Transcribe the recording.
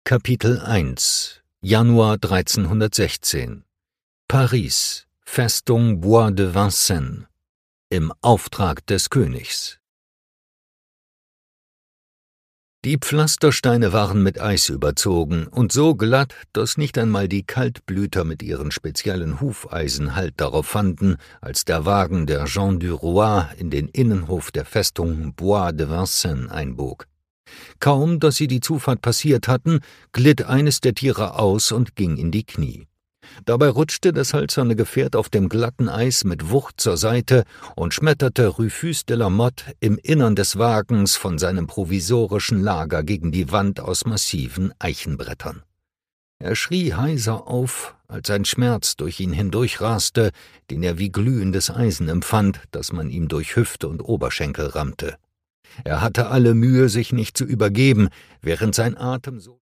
Kapitel 1 Januar 1316 Paris, Festung Bois de Vincennes. Im Auftrag des Königs. Die Pflastersteine waren mit Eis überzogen und so glatt, dass nicht einmal die Kaltblüter mit ihren speziellen Hufeisen Halt darauf fanden, als der Wagen der Gens du Roi in den Innenhof der Festung Bois de Vincennes einbog. Kaum, dass sie die Zufahrt passiert hatten, glitt eines der Tiere aus und ging in die Knie. Dabei rutschte das hölzerne Gefährt auf dem glatten Eis mit Wucht zur Seite und schmetterte Rufus de la Motte im Innern des Wagens von seinem provisorischen Lager gegen die Wand aus massiven Eichenbrettern. Er schrie heiser auf, als ein Schmerz durch ihn hindurchraste, den er wie glühendes Eisen empfand, das man ihm durch Hüfte und Oberschenkel rammte. Er hatte alle Mühe, sich nicht zu übergeben, während sein Atem so